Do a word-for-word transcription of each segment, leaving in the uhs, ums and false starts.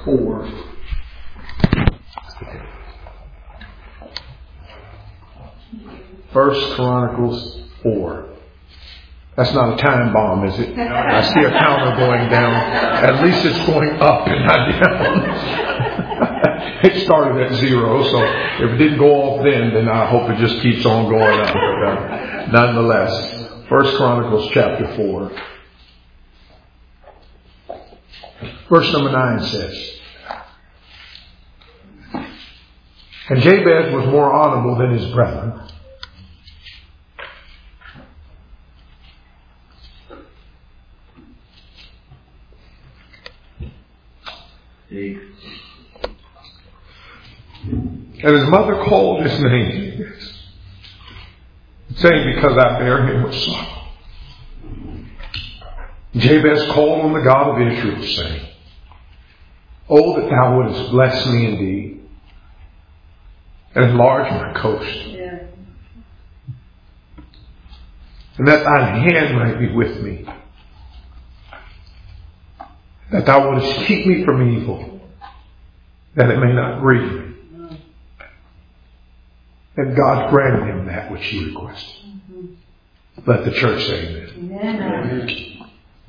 four. First Chronicles four. That's not a time bomb, is it? I see a counter going down. At least it's going up and not down. It started at zero, so if it didn't go off then, then I hope it just keeps on going up. But, uh, nonetheless, First Chronicles chapter four. Verse number nine says, "And Jabez was more honorable than his brethren, and his mother called his name, saying, Because I bear him with sorrow. Jabez called on the God of Israel, saying, Oh, that thou wouldest bless me indeed, and enlarge my coast, yeah. and that thine hand might be with me, that thou wouldest keep me from evil, that it may not grieve me. And God granted him that which he requested. Mm-hmm. Let the church say amen. Amen.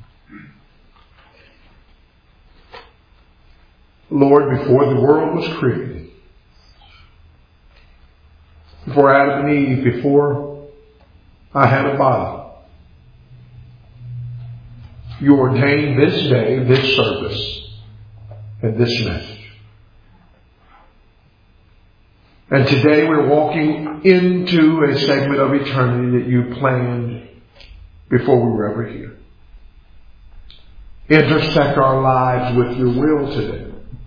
Lord, before the world was created, before Adam and Eve, before I had a body, you ordained this day, this service, and this message. And today we're walking into a segment of eternity that you planned before we were ever here. Intersect our lives with your will today.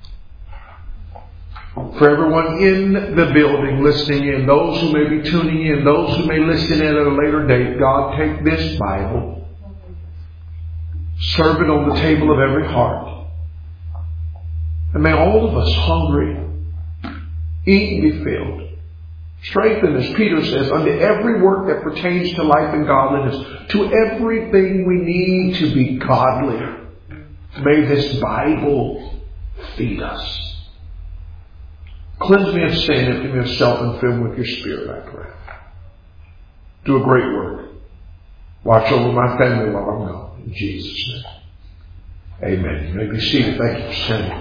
For everyone in the building listening in, those who may be tuning in, those who may listen in at a later date, God, take this Bible, serve it on the table of every heart. And may all of us hungry eat and be filled. Strengthen, as Peter says, unto every work that pertains to life and godliness, to everything we need to be godly. May this Bible feed us. Cleanse me of sin, empty me of self, and fill me with your Spirit, I pray. Do a great work. Watch over my family while I'm gone. In Jesus' name. Amen. You may be seated. Thank you for sending.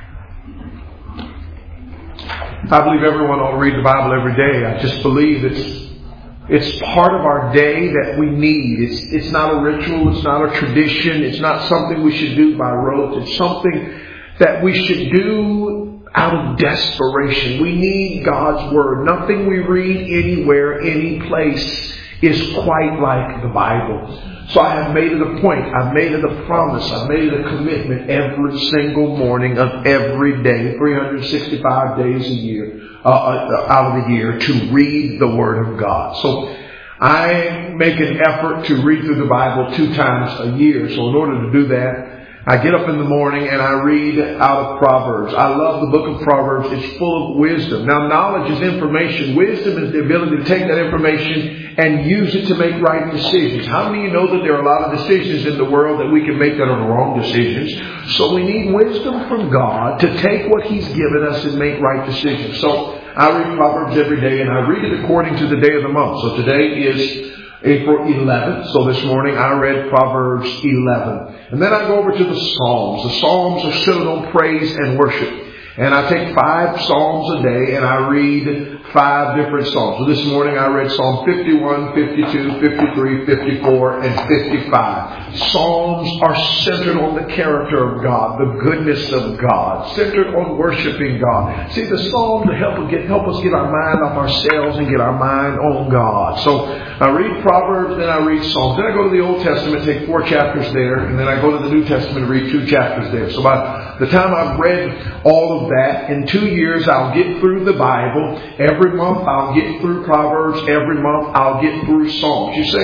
I believe everyone ought to read the Bible every day. I just believe it's it's part of our day that we need. It's it's not a ritual. It's not a tradition. It's not something we should do by rote. It's something that we should do out of desperation. We need God's Word. Nothing we read anywhere, any place is quite like the Bible. So I have made it a point. I've made it a promise. I've made it a commitment every single morning of every day, three hundred sixty-five days a year, uh, out of the year, to read the Word of God. So I make an effort to read through the Bible two times a year. So in order to do that, I get up in the morning and I read out of Proverbs. I love the book of Proverbs. It's full of wisdom. Now, knowledge is information. Wisdom is the ability to take that information and use it to make right decisions. How many of you know that there are a lot of decisions in the world that we can make that are the wrong decisions? So we need wisdom from God to take what He's given us and make right decisions. So I read Proverbs every day, and I read it according to the day of the month. So today is April eleventh. So this morning I read Proverbs eleven. And then I go over to the Psalms. The Psalms are centered on praise and worship. And I take five Psalms a day and I read five different Psalms. So this morning I read Psalm fifty-one, fifty-two, fifty-three, fifty-four, and fifty-five. Psalms are centered on the character of God, the goodness of God, centered on worshiping God. See, the Psalms help us get, help us get our mind off ourselves and get our mind on God. So I read Proverbs, then I read Psalms. Then I go to the Old Testament, take four chapters there, and then I go to the New Testament and read two chapters there. So by the time I've read all of that, in two years I'll get through the Bible. Every month I'll get through Proverbs. Every month I'll get through Psalms. You say,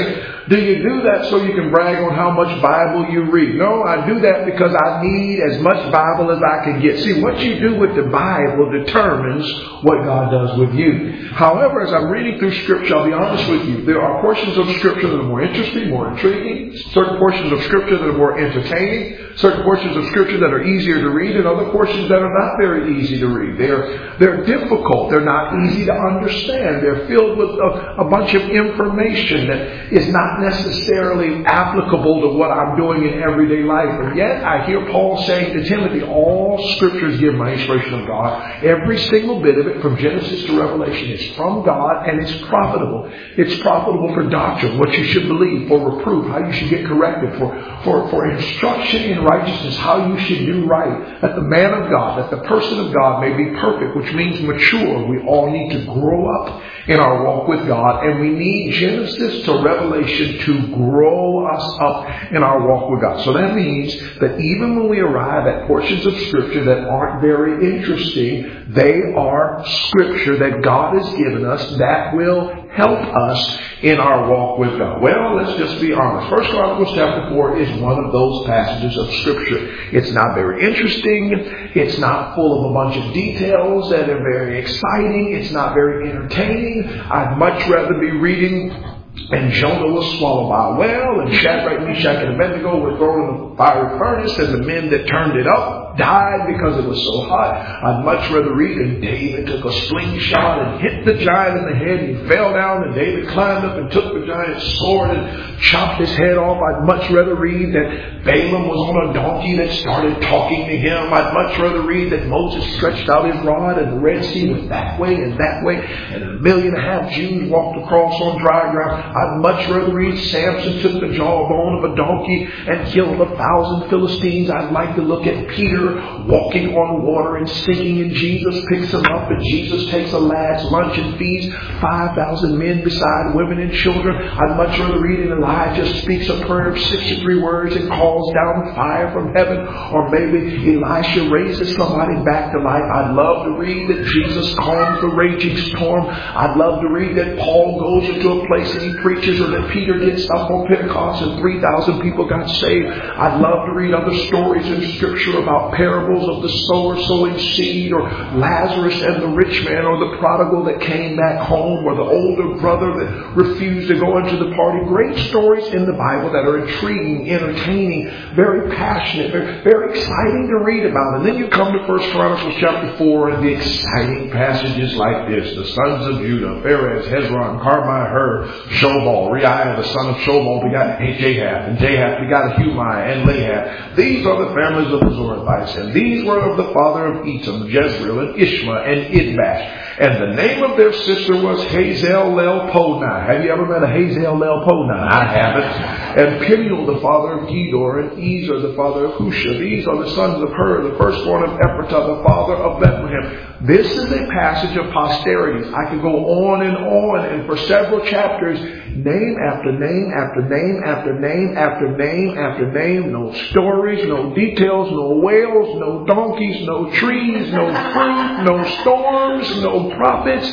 Do you do that so you can brag on how much Bible you read? No, I do that because I need as much Bible as I can get. See, what you do with the Bible determines what God does with you. However, as I'm reading through Scripture, I'll be honest with you, there are portions of Scripture that are more interesting, more intriguing, certain portions of Scripture that are more entertaining, certain portions of Scripture that are easier to read, and other portions that are not very easy to read. They're, they're difficult. They're not easy to understand. They're filled with a, a bunch of information that is not necessarily applicable to what I'm doing in everyday life. And yet, I hear Paul saying to Timothy, all Scriptures give my inspiration of God. Every single bit of it, from Genesis to Revelation, is from God, and it's profitable. It's profitable for doctrine, what you should believe, for reproof, how you should get corrected, for, for, for instruction in righteousness, how you should do right, that the man of God, that the person of God may be perfect, which means mature. We all need to grow up in our walk with God, and we need Genesis to Revelation to grow us up in our walk with God. So that means that even when we arrive at portions of Scripture that aren't very interesting, they are Scripture that God has given us that will help us in our walk with God. Well, let's just be honest. First Chronicles chapter four is one of those passages of Scripture. It's not very interesting. It's not full of a bunch of details that are very exciting. It's not very entertaining. I'd much rather be reading and Jonah was swallowed by a whale, and Shadrach, Meshach, and Abednego were thrown in the fiery furnace, and the men that turned it up died because it was so hot. I'd much rather read that David took a slingshot and hit the giant in the head, and he fell down, and David climbed up and took the giant's sword and chopped his head off. I'd much rather read that Balaam was on a donkey that started talking to him. I'd much rather read that Moses stretched out his rod and the Red Sea was that way and that way, and a million and a half Jews walked across on dry ground. I'd much rather read Samson took the jawbone of a donkey and killed a thousand Philistines. I'd like to look at Peter walking on water and sinking, and Jesus picks him up, and Jesus takes a lad's lunch and feeds five thousand men beside women and children. I'd much rather read that Elijah speaks a prayer of sixty-three words and calls down fire from heaven, or maybe Elisha raises somebody back to life. I'd love to read that Jesus calms the raging storm. I'd love to read that Paul goes into a place and he preaches, or that Peter gets up on Pentecost and three thousand people got saved. I'd love to read other stories in Scripture about parables of the sower sowing seed, or Lazarus and the rich man, or the prodigal that came back home, or the older brother that refused to go into the party. Great stories in the Bible that are intriguing, entertaining, very passionate, very, very exciting to read about. And then you come to First Chronicles chapter four, and the exciting passages like this: the sons of Judah, Perez, Hezron, Carmi, Hur, Shobal, Reiah, the son of Shobal, begot Jahath, and Jahath begot Humai and Lahab. These are the families of the Zorathites, and these were of the father of Etam, Jezreel, and Ishma, and Idbash. And the name of their sister was Hazel-Lel-Ponai. Have you ever met a Hazel-Lel-Ponai? I haven't. And Peniel, the father of Gedor, and Ezer, the father of Husha. These are the sons of Hur, the firstborn of Ephratah, the father of Bethlehem. This is a passage of posterities. I could go on and on, and for several chapters, name after name after name after name after name after name. No stories, no details, no whales, no donkeys, no trees, no fruit, no storms, no prophets,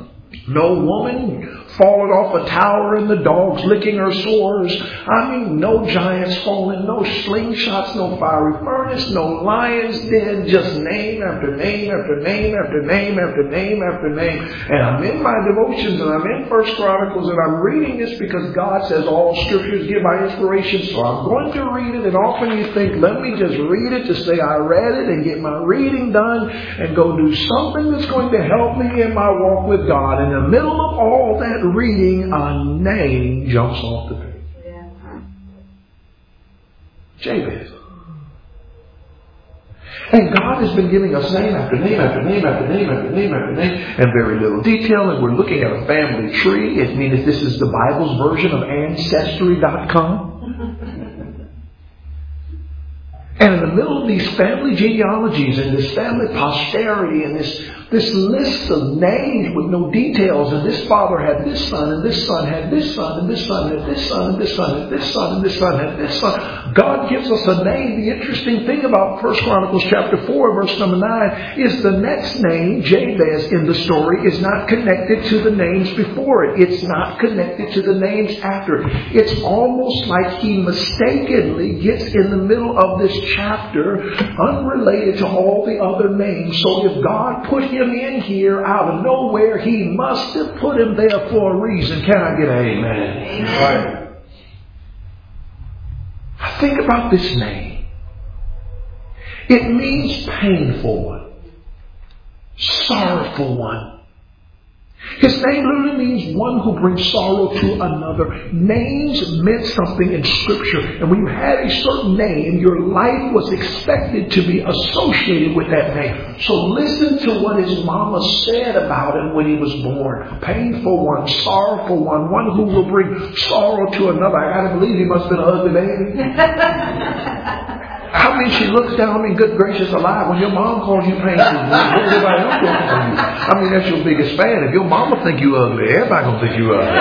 no woman falling off a tower and the dogs licking her sores. I mean, no giants falling, no slingshots, no fiery furnace, no lion's den, just name after name after name after name after name after name. And I'm in my devotions, and I'm in First Chronicles, and I'm reading this because God says all Scriptures give my inspiration, so I'm going to read it. And often you think, let me just read it to say I read it and get my reading done and go do something that's going to help me in my walk with God. In the middle of all that reading, a name jumps off the page. Yeah. Jabez. And God has been giving us name after name after name after name after name after name, and very little detail. And we're looking at a family tree. It means this is the Bible's version of Ancestry dot com. And in the middle of these family genealogies and this family posterity and this this list of names with no details. And this father had this son, and this son had this son, and this son had this son, and this son had this son, and this son had this son. God gives us a name. The interesting thing about First Chronicles chapter four, verse number nine, is the next name, Jabez, in the story is not connected to the names before it. It's not connected to the names after it. It's almost like he mistakenly gets in the middle of this chapter, unrelated to all the other names. So if God put him in here out of nowhere, he must have put him there for a reason. Can I get an amen? Amen. Right. Think about this name. It means painful one, sorrowful one. His name literally means one who brings sorrow to another. Names meant something in Scripture. And when you had a certain name, your life was expected to be associated with that name. So listen to what his mama said about him when he was born. Painful one, sorrowful one, one who will bring sorrow to another. I gotta believe he must have been an ugly baby. I mean, she looks down, I mean, good gracious alive, when your mom calls you painful, what everybody else going to call you? I mean, that's your biggest fan. If your mama think you ugly, everybody going to think you ugly.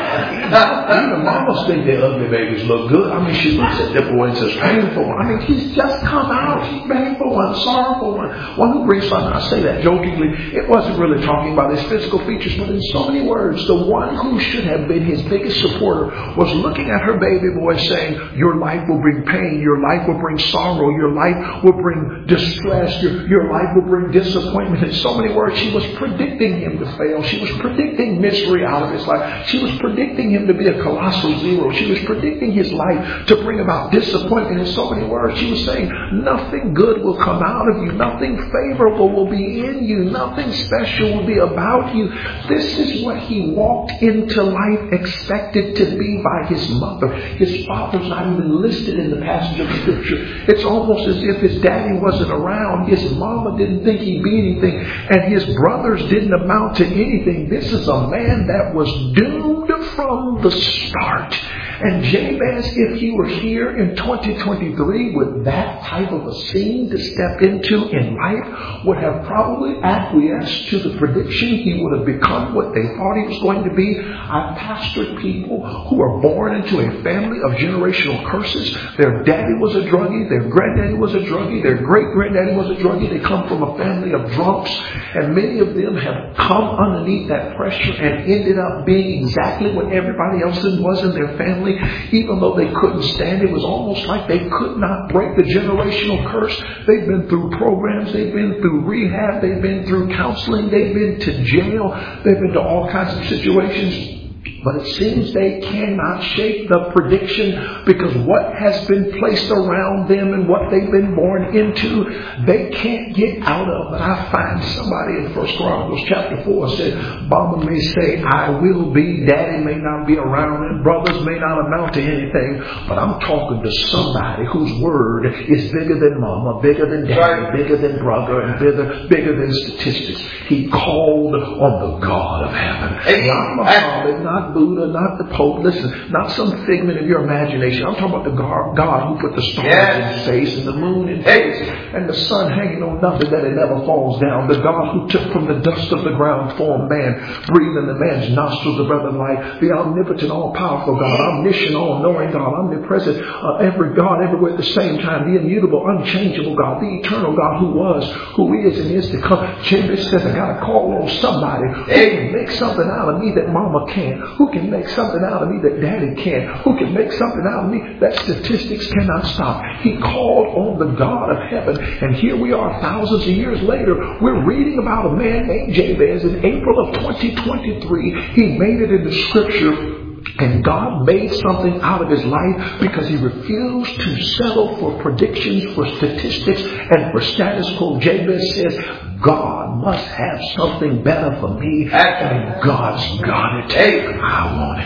I mean, even mamas think their ugly babies look good. I mean, she looks at that boy and says, painful one. I mean, he's just come out. He's painful one, sorrowful one. One who brings something. I say that jokingly. It wasn't really talking about his physical features, but in so many words, the one who should have been his biggest supporter was looking at her baby boy saying, your life will bring pain. Your life will bring sorrow. Your life will bring distress. Your, your life will bring disappointment. In so many words, she was predicting him to fail. She was predicting misery out of his life. She was predicting him to be a colossal zero. She was predicting his life to bring about disappointment. In so many words, she was saying nothing good will come out of you. Nothing favorable will be in you. Nothing special will be about you. This is what he walked into life expected to be by his mother. His father's not even listed in the passage of Scripture. It's almost as if his daddy wasn't around. His mama didn't think he'd be anything. And his brothers didn't amount to anything. This is a man that was doomed from the start. And Jabez, if he were here in twenty twenty-three with that type of a scene to step into in life, would have probably acquiesced to the prediction. He would have become what they thought he was going to be. I've pastored people who are born into a family of generational curses. Their daddy was a druggie. Their granddaddy was a druggie. Their great-granddaddy was a druggie. They come from a family of drunks. And many of them have come underneath that pressure and ended up being exactly what everybody else was in their family. Even though they couldn't stand it, it was almost like they could not break the generational curse. They've been through programs. They've been through rehab. They've been through counseling. They've been to jail. They've been to all kinds of situations. But it seems they cannot shake the prediction, because what has been placed around them and what they've been born into, they can't get out of. But I find somebody in First Chronicles chapter four said, Mama may say, I will be, Daddy may not be around, and brothers may not amount to anything. But I'm talking to somebody whose word is bigger than Mama, bigger than Daddy, bigger than brother, and bigger, bigger than statistics. He called on the God of heaven. Not Muhammad, not Buddha, not the Pope. Listen, not some figment of your imagination. I'm talking about the God, God who put the stars yes. in space and the moon in space and the sun hanging on nothing that it never falls down. The God who took from the dust of the ground formed man, breathed in the man's nostrils the breath of life. The omnipotent, all-powerful God, omniscient, all-knowing God, omnipresent, uh, every God, everywhere at the same time. The immutable, unchangeable God, the eternal God who was, who is, and is to come. Jabez says, I got to call on somebody who can make something out of me that Mama can't. Who can make something out of me that Daddy can't? Who can make something out of me that statistics cannot stop? He called on the God of heaven. And here we are thousands of years later. We're reading about a man named Jabez in April of twenty twenty-three. He made it in the Scripture. And God made something out of his life because he refused to settle for predictions, for statistics, and for status quo. Jabez says, God must have something better for me. And God's got it. I want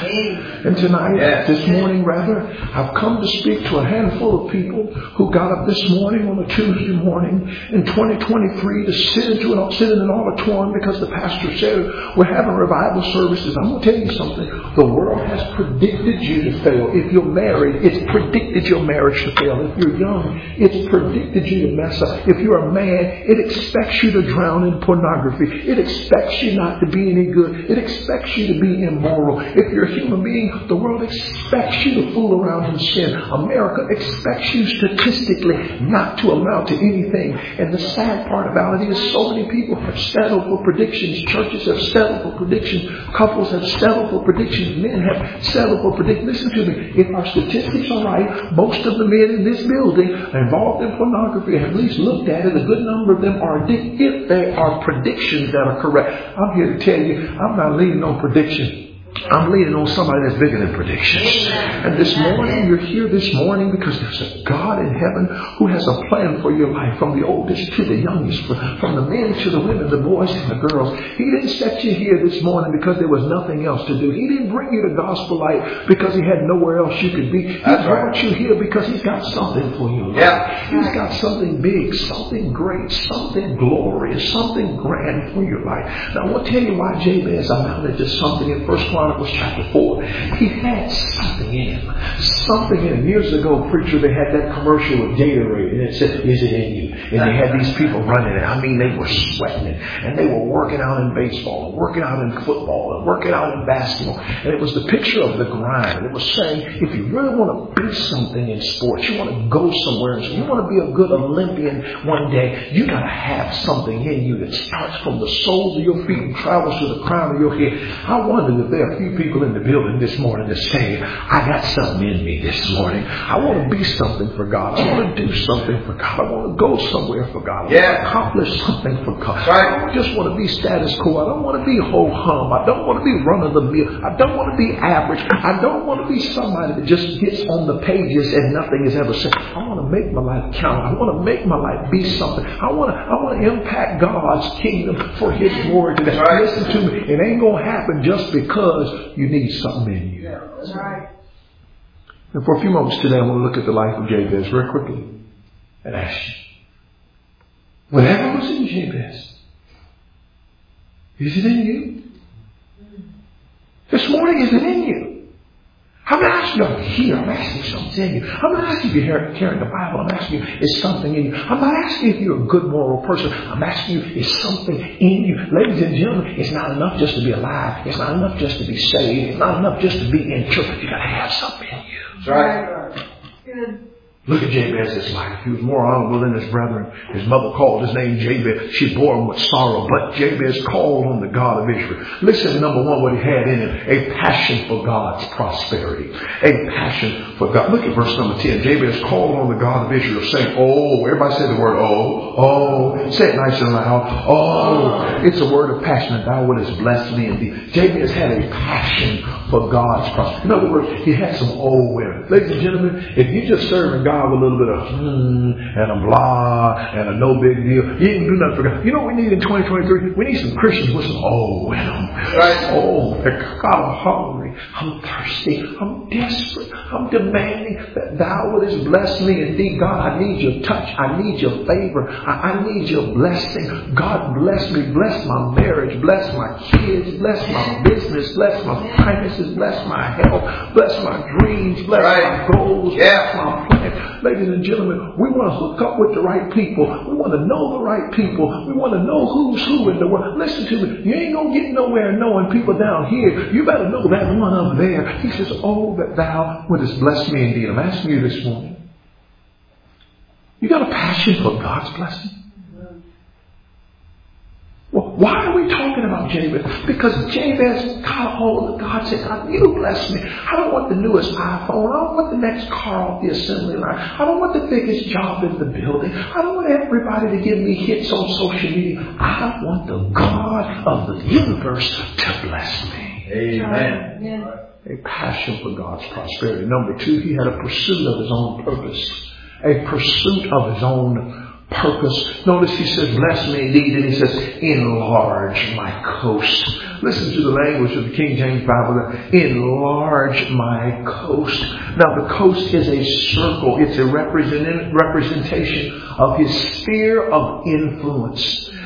it. And tonight, this morning rather, I've come to speak to a handful of people who got up this morning on a Tuesday morning in twenty twenty-three to sit into an, sit in an auditorium because the pastor said, we're having revival services. I'm going to tell you something. The world has predicted you to fail. If you're married, it's predicted your marriage to fail. If you're young, it's predicted you to mess up. If you're a man, it expects expects you to drown in pornography. It expects you not to be any good. It expects you to be immoral. If you're a human being, the world expects you to fool around in sin. America expects you statistically not to amount to anything. And the sad part about it is so many people have settled for predictions. Churches have settled for predictions. Couples have settled for predictions. Men have settled for predictions. Listen to me. If our statistics are right, most of the men in this building involved in pornography have at least looked at it. A good number of them are addicted. If they are predictions that are correct. I'm here to tell you, I'm not leaning on prediction. I'm leaning on somebody that's bigger than predictions. And this morning, you're here this morning because there's a God in heaven who has a plan for your life, from the oldest to the youngest, from the men to the women, the boys and the girls. He didn't set you here this morning because there was nothing else to do. He didn't bring you to gospel light because he had nowhere else you could be. He that's brought right. you here because he's got something for you. Yeah. He's got something big, something great, something glorious, something grand for your life. Now, I want to tell you why Jabez amounted to something in First Chronicles chapter four. He had something in him. Something in him. Years ago, preacher, they had that commercial with Gatorade, and it said, "Is it in you?" And they had these people running it. I mean, they were sweating it. And they were working out in baseball, and working out in football, and working out in basketball. And it was the picture of the grind. And it was saying, if you really want to be something in sports, you want to go somewhere, and you want to be a good Olympian one day, you got to have something in you that starts from the soles of your feet and travels to the crown of your head. I wonder if there are a few people in the building this morning that say, I got something in me this morning. I want to be something for God. I want to do something for God. I want to go somewhere for God. I yeah. want to accomplish something for God. Right. I don't just want to be status quo. I don't want to be ho-hum. I don't want to be run-of-the-mill. I don't want to be average. I don't want to be somebody that just gets on the pages and nothing is ever said. I want to make my life count. I want to make my life be something. I want to, I want to impact God's kingdom for His glory today. Right. Listen to me. It ain't going to happen just because you need something in you. Yeah, that's right. And for a few moments today, I want to look at the life of Jabez very quickly and ask you, whatever was in Jabez, is it in you? This morning, is it in you? I'm not asking you to hear. I'm asking you something's in you. I'm not asking you if you're carrying the Bible. I'm asking you, is something in you? I'm not asking you if you're a good moral person. I'm asking you, is something in you? Ladies and gentlemen, it's not enough just to be alive. It's not enough just to be saved. It's not enough just to be in church. You got to have something in you. That's right. Good. Look at Jabez's life. He was more honorable than his brethren. His mother called his name Jabez. She bore him with sorrow. But Jabez called on the God of Israel. Listen, number one, what he had in him. A passion for God's prosperity. A passion for God. Look at verse number ten. Jabez called on the God of Israel, saying, oh, everybody say the word oh. Oh. Say it nice and loud. Oh. It's a word of passion. And thou wouldest bless me indeed. Jabez had a passion for God's prosperity. In other words, he had some oh in it. Ladies and gentlemen, if you just serving God with a little bit of hmm and a blah and a no big deal, you ain't do nothing for God. You know what we need in twenty twenty-three? We need some Christians with some oh in them. Right. Oh, God, I'm hungry. I'm thirsty. I'm desperate. I'm demanding that thou wouldest bless me indeed. God, I need your touch. I need your favor. I, I need your blessing. God, bless me. Bless my marriage. Bless my kids. Bless my business. Bless my finances. Bless my health. Bless my dreams. Bless right. my goals. Yeah. Bless my plans. Ladies and gentlemen, we want to hook up with the right people. We want to know the right people. We want to know who's who in the world. Listen to me. You ain't going to get nowhere knowing people down here. You better know that one up there. He says, oh, that thou wouldest bless me indeed. I'm asking you this morning. You got a passion for God's blessing? Well, why are we talking about Jabez? Because Jabez got a hold of God, said, God, you bless me. I don't want the newest iPhone. I don't want the next car off the assembly line. I don't want the biggest job in the building. I don't want everybody to give me hits on social media. I want the God of the universe to bless me. Amen. Amen. A passion for God's prosperity. Number two, he had a pursuit of his own purpose. A pursuit of his own purpose. Notice he says, bless me indeed. And he says, enlarge my coast. Listen to the language of the King James Bible. Enlarge my coast. Now the coast is a circle. It's a represent- representation of his sphere of influence.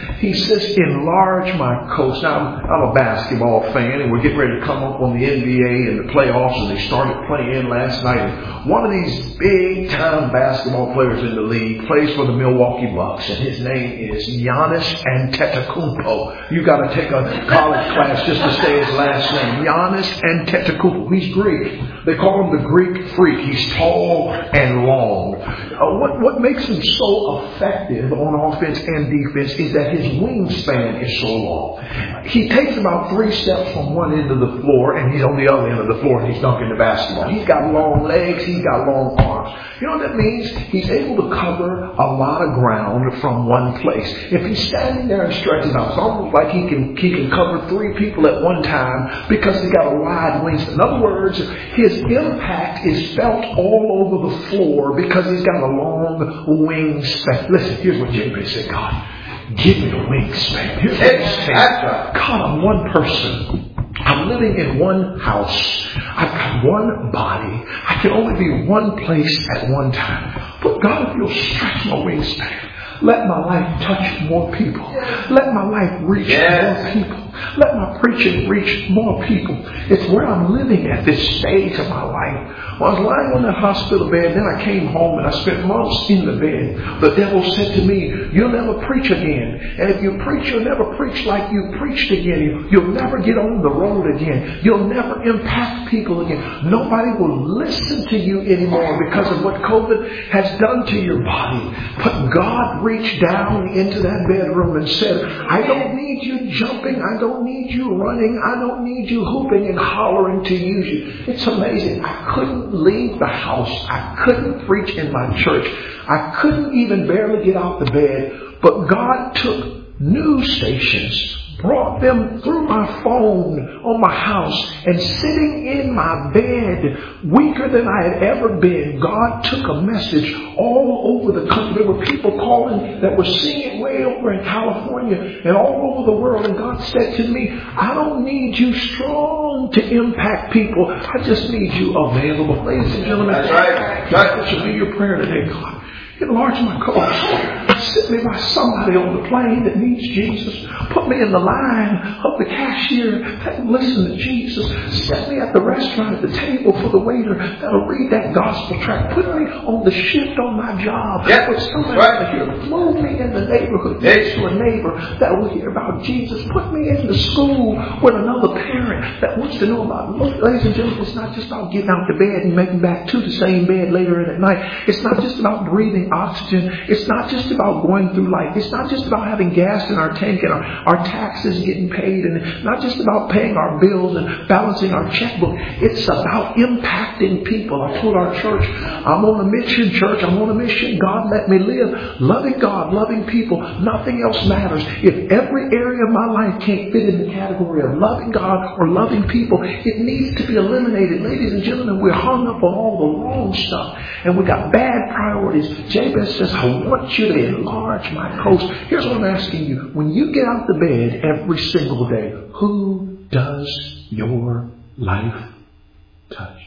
He says, enlarge my coast. Now, I'm, I'm a basketball fan, and we're getting ready to come up on the N B A and the playoffs, and they started playing last night. And one of these big-time basketball players in the league plays for the Milwaukee Bucks, and his name is Giannis Antetokounmpo. You got to take a college class just to say his last name. Giannis Antetokounmpo. He's Greek. They call him the Greek freak. He's tall and long. Uh, what, what makes him so effective on offense and defense is that his wingspan is so long. He takes about three steps from one end of the floor, and he's on the other end of the floor, and he's dunking the basketball. He's got long legs. He's got long arms. You know what that means? He's able to cover a lot of ground from one place. If he's standing there and stretches out, it's almost like he can he can cover three people at one time because he's got a wide wingspan. In other words, his impact is felt all over the floor because he's got a long wingspan. Listen, here's what Jabez said, God, give me a wingspan. Here's what he's saying. God, I'm one person. I'm living in one house. I've got one body. I can only be one place at one time. But God, if you'll stretch my wingspan, let my life touch more people. Let my life reach yes. more people. Let my preaching reach more people. It's where I'm living at this stage of my life. When I was lying on that hospital bed, then I came home and I spent months in the bed. The devil said to me, you'll never preach again. And if you preach, you'll never preach like you preached again. You'll never get on the road again. You'll never impact people again. Nobody will listen to you anymore because of what COVID has done to your body. But God reached down into that bedroom and said, I don't need you jumping. I don't need you running. I don't need you hooping and hollering to use you. It's amazing. I couldn't leave the house. I couldn't preach in my church. I couldn't even barely get out the bed. But God took news stations, brought them through my phone on my house, and sitting in my bed, weaker than I had ever been, God took a message all over the country. There were people calling that were seeing it way over in California and all over the world. And God said to me, I don't need you strong to impact people. I just need you available. Ladies and gentlemen, that's right. That should be your prayer today, God. Enlarge my coast. Sit me by somebody on the plane that needs Jesus. Put me in the line of the cashier that listen to Jesus. Set me at the restaurant at the table for the waiter that'll read that gospel tract. Put me on the shift on my job. Yeah. With somebody right here. Move me in the neighborhood next to a neighbor that will hear about Jesus. Put me in the school with another parent that wants to know about. Look, ladies and gentlemen, it's not just about getting out the bed and making back to the same bed later in at night. It's not just about breathing oxygen. It's not just about going through life. It's not just about having gas in our tank and our, our taxes getting paid, and not just about paying our bills and balancing our checkbook. It's about impacting people. I told our church, I'm on a mission, church. I'm on a mission. God let me live. Loving God, loving people. Nothing else matters. If every area of my life can't fit in the category of loving God or loving people, it needs to be eliminated. Ladies and gentlemen, we're hung up on all the wrong stuff, and we got bad priorities. Jabez says, I want you to enlarge my coast. Here's what I'm asking you. When you get out the bed every single day, who does your life touch?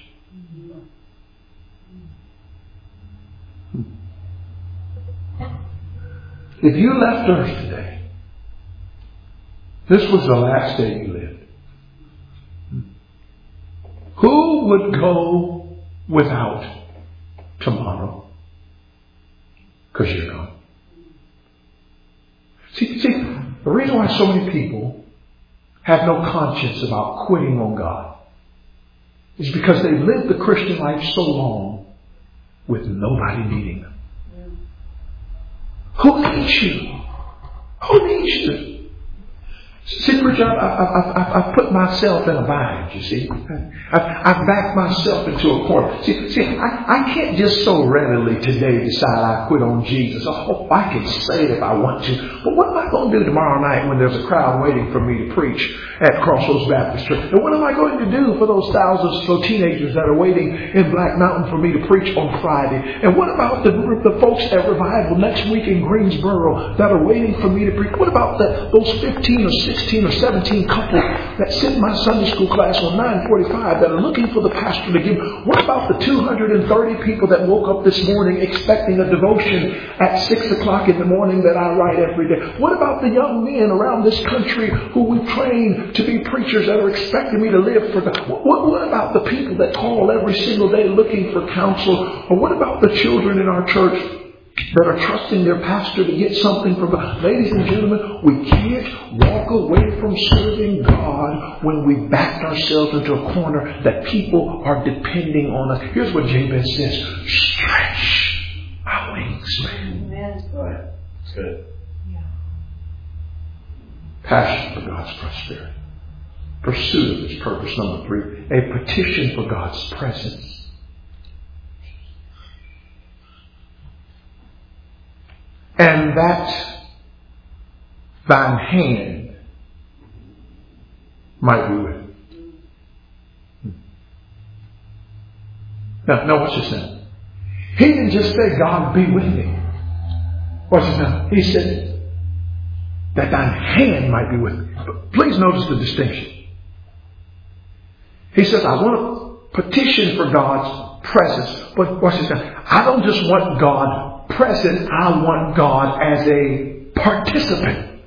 If you left Earth today, this was the last day you lived, who would go without tomorrow? Because you're gone. See, see, the reason why so many people have no conscience about quitting on God is because they lived the Christian life so long with nobody needing them. Who needs you? Who needs you? See, preacher, I've, I've, I've, I've put myself in a bind, you see. I've, I've backed myself into a corner. See, see I, I can't just so readily today decide I quit on Jesus. I hope I can say it if I want to. But what am I going to do tomorrow night when there's a crowd waiting for me to preach at Crossroads Baptist Church? And what am I going to do for those thousands of teenagers that are waiting in Black Mountain for me to preach on Friday? And what about the, the folks at Revival next week in Greensboro that are waiting for me to preach? What about the, those fifteen or sixteen sixteen or seventeen couples that sit in my Sunday school class on nine forty-five that are looking for the pastor to give? What about the two hundred thirty people that woke up this morning expecting a devotion at six o'clock in the morning that I write every day? What about the young men around this country who we've trained to be preachers that are expecting me to live for God? What, what about the people that call every single day looking for counsel? Or what about the children in our church that are trusting their pastor to get something from God? Ladies and gentlemen, we can't walk away from serving God when we backed ourselves into a corner that people are depending on us. Here's what Jabez says: stretch our wings, man. That's good. Passion for God's prosperity. Pursuit of His purpose. Number three, a petition for God's presence. And that thine hand might be with you. Now, now watch this now. He didn't just say, God be with me. Watch this now. He said, that thine hand might be with me. But please notice the distinction. He says, I want to petition for God's presence. But watch this now. I don't just want God present. I want God as a participant.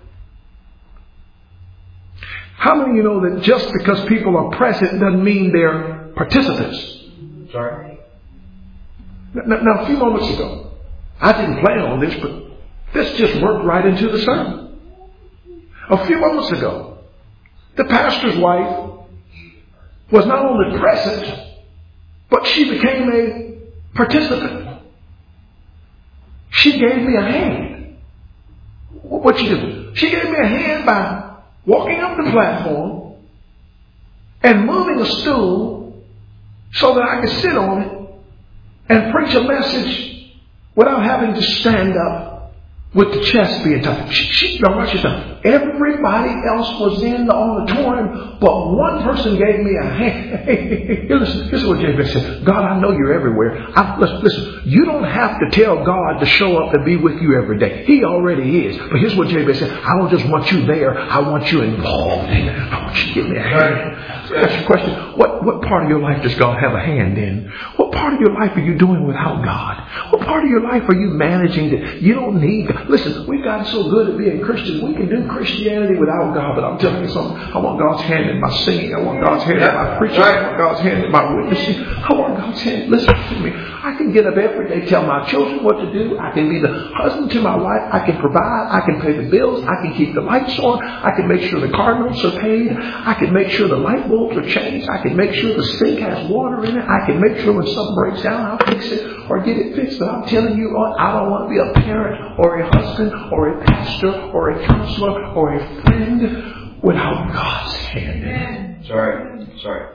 How many of you know that just because people are present doesn't mean they're participants? Sorry. Now, now, a few moments ago, I didn't plan on this, but this just worked right into the sermon. A few moments ago, the pastor's wife was not only present, but she became a participant. She gave me a hand. What'd she do? She gave me a hand by walking up the platform and moving a stool so that I could sit on it and preach a message without having to stand up with the chest being touched. She, she, no, watch yourself. Everybody else was in the auditorium, but one person gave me a hand. Hey, hey, hey, hey, listen, this is what Jabez said. God, I know you're everywhere. I, listen, listen, you don't have to tell God to show up and be with you every day. He already is. But here's what Jabez said. I don't just want you there. I want you involved. I want you to give me a hand. That's your question. What, what part of your life does God have a hand in? What part of your life are you doing without God? What part of your life are you managing that you don't need God? Listen, we've gotten so good at being Christians. We can do Christianity without God, but I'm telling you something. I want God's hand in my singing. I want God's hand in my preaching. I want God's hand in my witnessing. I want God's hand. Listen to me. I can get up every day, tell my children what to do. I can be the husband to my wife. I can provide. I can pay the bills. I can keep the lights on. I can make sure the car notes are paid. I can make sure the light bulbs are changed. I can make sure the sink has water in it. I can make sure when something breaks down, I'll fix it or get it fixed. But I'm telling you, I don't want to be a parent or a husband or a pastor or a counselor or a friend without God's hand in it. Sorry. Sorry.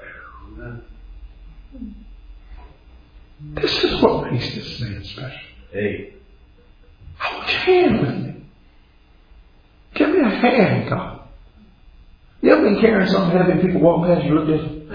This is what makes this man special. Hey. I want your hand with me. Give me a hand, God. You ever been carrying something heavy and people walk past you look different?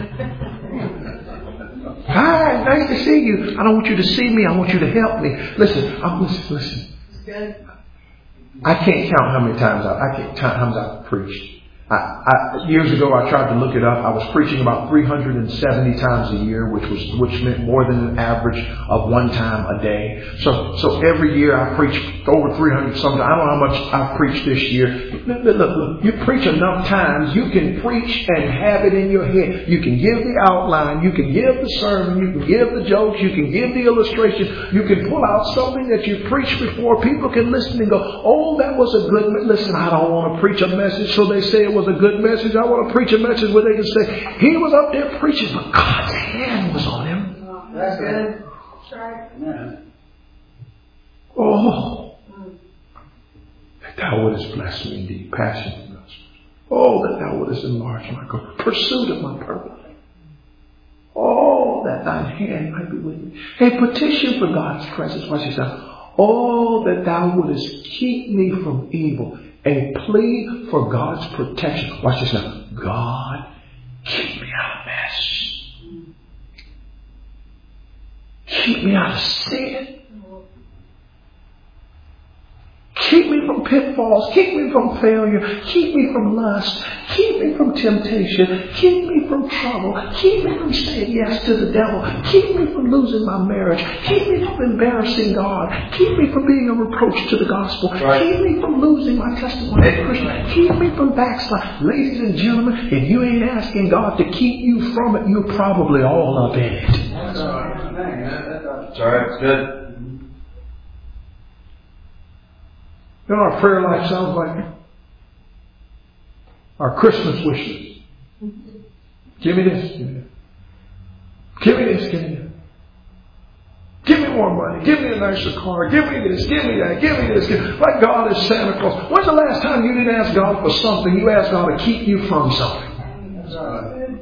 Hi, nice to see you. I don't want you to see me. I want you to help me. Listen, I'm listen, listen. I can't count how many times I, I can't count how many times I've preached. I, I, years ago, I tried to look it up. I was preaching about three hundred seventy times a year, which was which meant more than an average of one time a day. So, so every year I preach over three hundred. Sometimes I don't know how much I've preached this year. Look, look, look, you preach enough times, you can preach and have it in your head. You can give the outline, you can give the sermon, you can give the jokes, you can give the illustration. You can pull out something that you preached before. People can listen and go, "Oh, that was a good." Me-. Listen, I don't want to preach a message so they say it was a good message. I want to preach a message where they can say, he was up there preaching, but God's hand was on him. That's good. That's right. Oh, that thou wouldest bless me indeed. Passion for us. Oh, that thou wouldest enlarge my goal. Pursuit of my purpose. Oh, that thine hand might be with me. A petition for God's presence. Watch this out. Oh, that thou wouldest keep me from evil. A plea for God's protection. Watch this now. God, keep me out of mess. Keep me out of sin. Keep me from pitfalls. Keep me from failure. Keep me from lust. Keep me from temptation. Keep me from trouble. Keep me from saying yes to the devil. Keep me from losing my marriage. Keep me from embarrassing God. Keep me from being a reproach to the gospel. Right. Keep me from losing my testimony as a Christian. Keep me from backslide. Ladies and gentlemen, if you ain't asking God to keep you from it, you're probably all up in it. That's all right. It's good. You know what our prayer life sounds like? Our Christmas wishes. Give me this. Give me this. Give me this. Give me this. Give me more money. Give me a nicer car. Give me this. Give me that. Give me this. Give me... Like God is Santa Claus. When's the last time you didn't ask God for something? You asked God to keep you from something. That's right.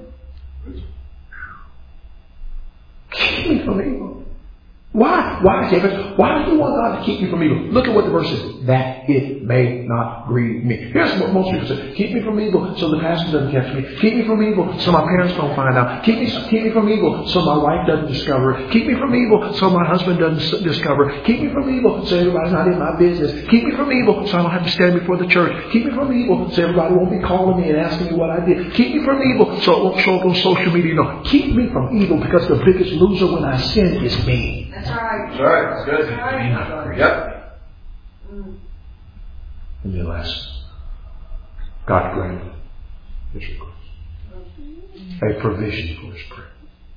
Keep me from evil. Why? Why, David? Why do you want God to keep you from evil? Look at what the verse says. That it may not grieve me. Here's what most people say. Keep me from evil so the pastor doesn't catch me. Keep me from evil so my parents don't find out. Keep me, keep me from evil so my wife doesn't discover it. Keep me from evil so my husband doesn't discover it. Keep me from evil so everybody's not in my business. Keep me from evil so I don't have to stand before the church. Keep me from evil so everybody won't be calling me and asking me what I did. Keep me from evil so it won't show up on social media. No, keep me from evil because the biggest loser when I sin is me. That's right. That's right. It's good. Right. Yep. And then last, God granted his request. A provision for his prayer.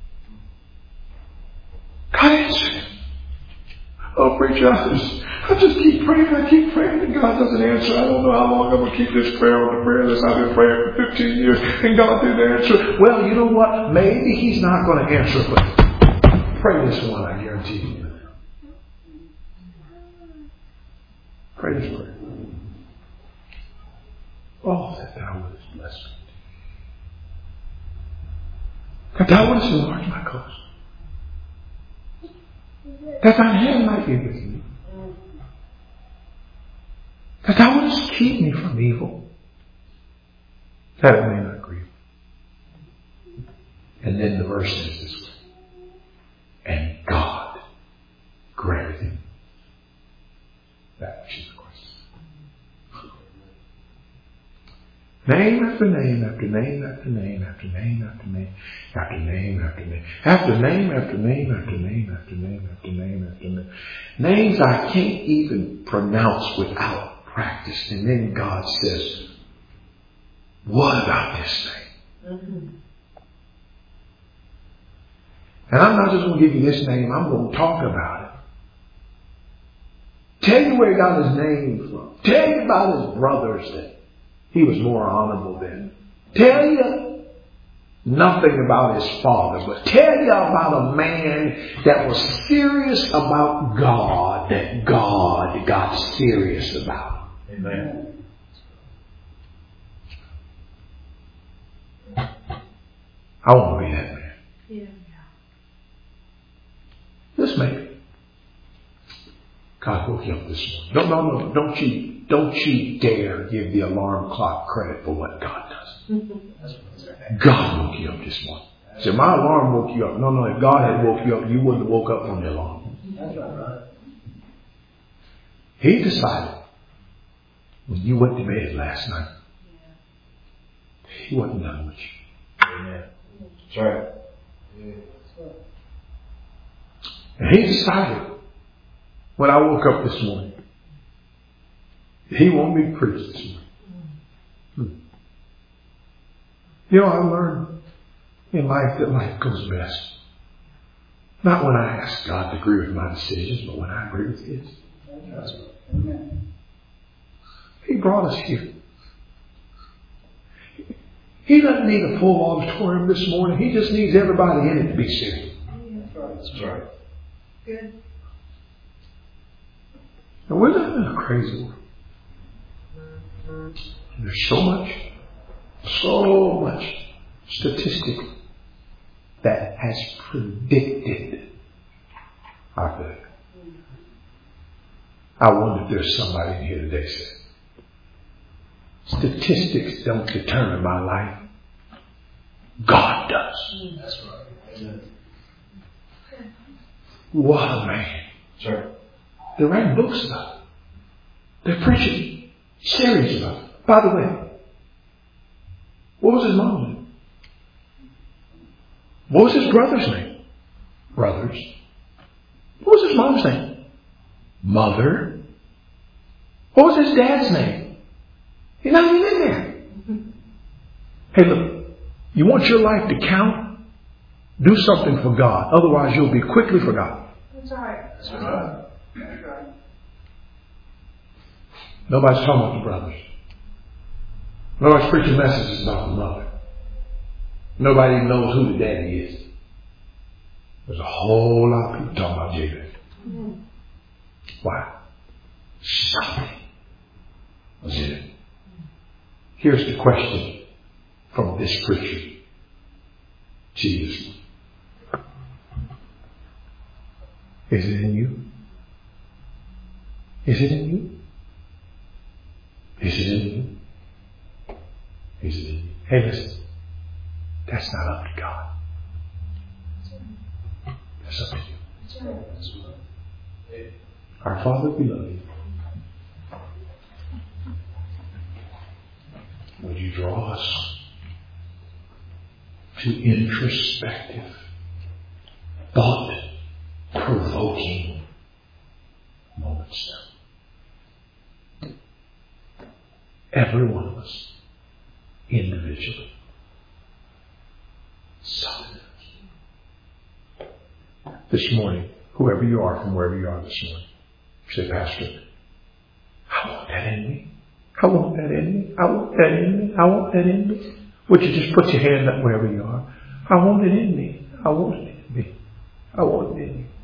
God answered him. Oh, preacher, I just, I just keep praying. I keep praying and God doesn't answer. I don't know how long I'm going to keep this prayer on the prayer list. I've been praying for fifteen years and God didn't answer. Well, you know what? Maybe he's not going to answer, but pray this one, I guarantee you. Pray this prayer. Oh, that thou wouldest bless me. That thou wouldest enlarge my cause. That thine hand might be with me. That thou wouldest keep me from evil. That it may not grieve. And then the verse says this way. And God granted him that which he requested. Name after name after name after name after name after name after name after name after name after name after name after name after name after name. Names I can't even pronounce without practice. And then God says, what about this name? Mm-hmm. And I'm not just going to give you this name, I'm going to talk about it. Tell you where he got his name from. Tell you about his brothers that he was more honorable than. Tell you nothing about his father, but tell you about a man that was serious about God, that God got serious about. Amen. I want to be that man. Yeah. This man. God woke you up this morning. No, no, no, don't you, don't you dare give the alarm clock credit for what God does. God woke you up this morning. Say, my alarm woke you up. No, no, if God had woke you up, you wouldn't have woke up from the alarm. He decided when you went to bed last night, he wasn't done with you. Amen. That's right. And he decided when I woke up this morning, he wanted me to preach this morning. Hmm. You know, I learned in life that life goes best. Not when I ask God to agree with my decisions, but when I agree with his. That's right. Amen. He brought us here. He doesn't need a full auditorium this morning. He just needs everybody in it to be serious. That's right. Good. And we're living in a crazy world. And there's so much, so much statistically that has predicted our failure. I wonder if there's somebody in here today saying, statistics don't determine my life. God does. That's right. Amen. What a man. Sure. They're writing books about it. They're preaching serious about it. By the way, what was his mom's name? What was his brother's name? Brothers. What was his mom's name? Mother. What was his dad's name? He's not even in there. Hey, look, you want your life to count? Do something for God. Otherwise, you'll be quickly forgotten. That's right. That's right. That's right. Nobody's talking about the brothers. Nobody's preaching messages about the mother. Nobody even knows who the daddy is. There's a whole lot of people talking about Jacob. Mm. Why? Something was in it. Here's the question from this preacher. Jesus. Is it in you? Is it in you? Is it in you? Is it in you? Hey, listen. That's not up to God. That's up to you. That's right. Our Father, we love you. Would you draw us to introspective, thought-provoking moments now? Every one of us, individually. Something. This morning, whoever you are, from wherever you are this morning, say, Pastor, I want that in me. I want that in me. I want that in me. I want that in me. Would you just put your hand up wherever you are? I want it in me. I want it in me. I want it in me.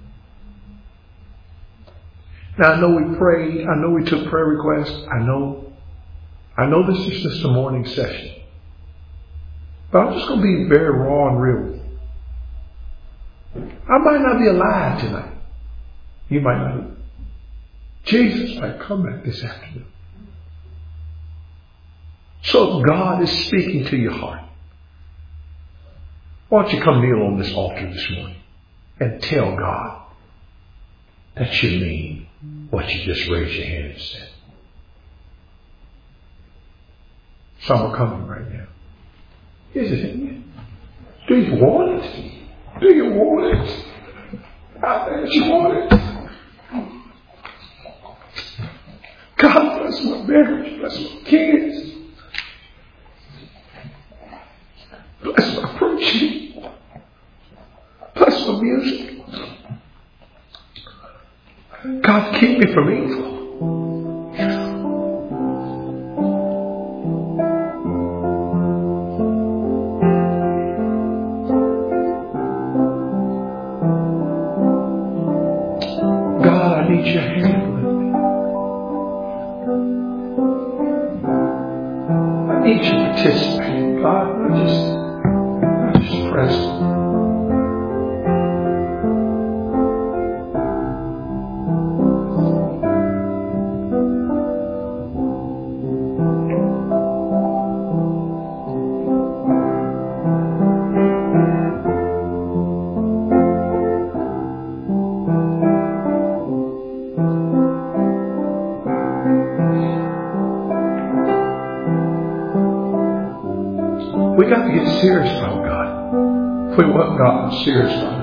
Now, I know we prayed. I know we took prayer requests. I know. I know this is just a morning session. But I'm just going to be very raw and real with you. I might not be alive tonight. You might not be. Jesus might come back this afternoon. So if God is speaking to your heart, why don't you come kneel on this altar this morning and tell God that you mean what you just raised your hand and said. Some are coming right now. Is it in you? Do you want it? Do you want it? I bet you want it. God bless my marriage, bless my kids, bless my preaching, bless my music. God, keep me from evil. God, I need your hand with me. I need you to participate. God, I just, I just present. We got to get serious about God. If we want God serious about